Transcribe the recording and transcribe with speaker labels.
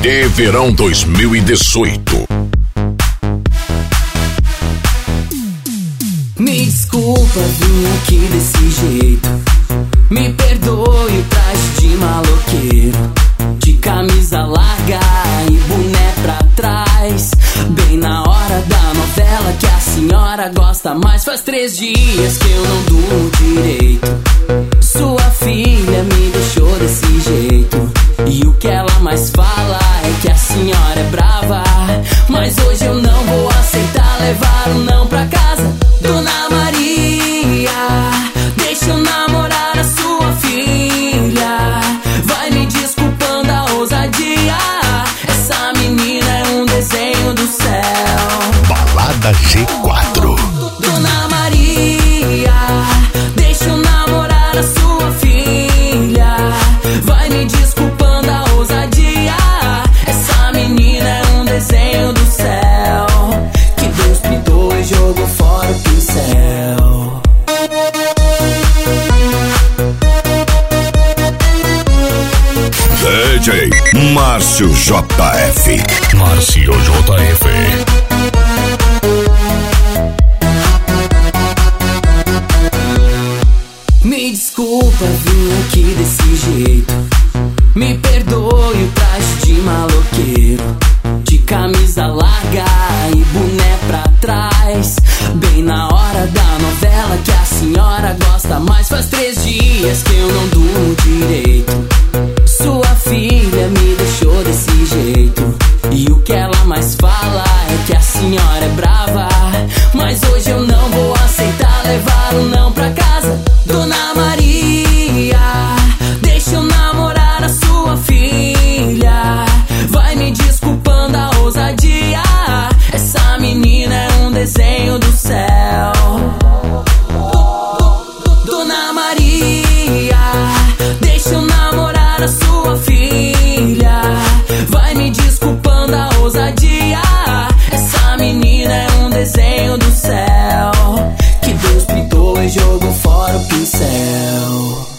Speaker 1: de Verão 2018.
Speaker 2: Me desculpa, vim aqui desse jeito. Me perdoe o traje de maloqueiro, de camisa larga e boné pra trás, bem na hora da novela que a senhora gosta mais. Faz 3 dias que eu não durmo direito. Sua filha me deixou desse jeito, e o que ela mais fala é que a senhora é brava. Mas hoje eu não vou aceitar levar um não pra casa. Dona Maria, deixa eu namorar a sua filha. Vai me desculpando a ousadia, essa menina é um desenho do céu.
Speaker 1: Balada G4.
Speaker 2: Dona Maria, deixa eu namorar a sua filha. Vai me desculpando a ousadia, essa menina é um desenho do céu, que Deus pintou e jogou fora o pincel.
Speaker 1: DJ Márcio JF. Márcio JF.
Speaker 2: Me desculpa, vim aqui desse jeito. Me perdoe o traje de maloqueiro, de camisa larga e boné pra trás, bem na hora da novela que a senhora gosta mais. Faz 3 dias que eu não durmo direito. Sua filha me deixou desse jeito, e o que ela mais fala é que a senhora é brava. Mas hoje eu não vou aceitar levar um não pra casa. Dona Maria, deixa eu namorar a sua filha. Vai me desculpando a ousadia, essa menina é um desenho do céu. Dona Maria, deixa eu namorar a sua filha. Vai me desculpando a ousadia, essa menina é um desenho do céu, que Deus pintou e jogou fora o pincel.